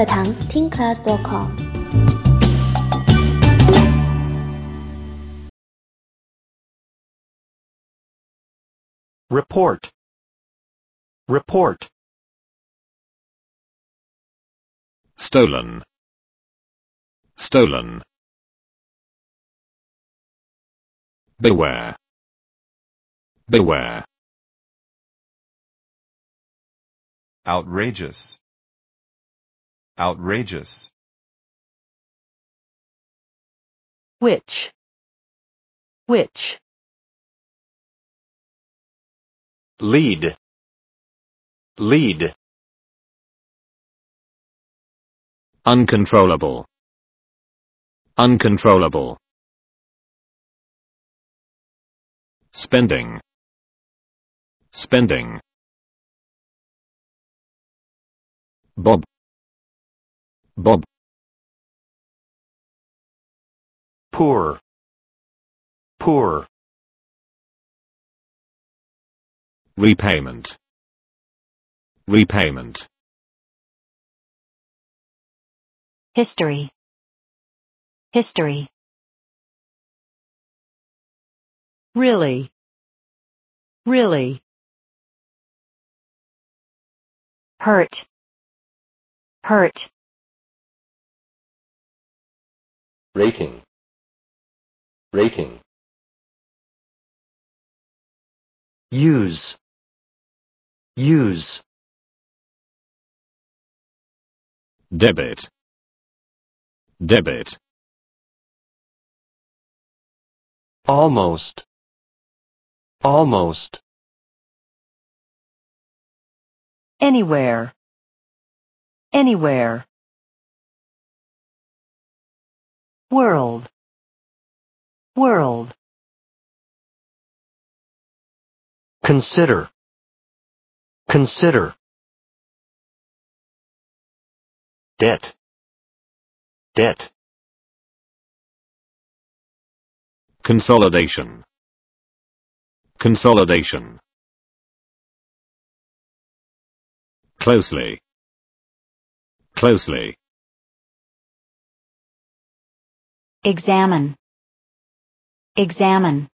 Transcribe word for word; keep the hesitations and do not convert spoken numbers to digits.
课堂 听 class dot com。 Report. Report. Stolen. Stolen. Beware. Beware. Outrageous. Outrageous. Which? Which? Lead. Lead. Uncontrollable. Uncontrollable. Spending. Spending. Bob. Bob. Poor. Poor. Repayment. Repayment. History. History. Really? Really? Hurt. Hurt. Rating. Rating. Use. Use. Debit. Debit. Almost. Almost. Anywhere. Anywhere. World. World. Consider. Consider. Debt. Debt. Consolidation. Consolidation. Closely. Closely. Examine. Examine.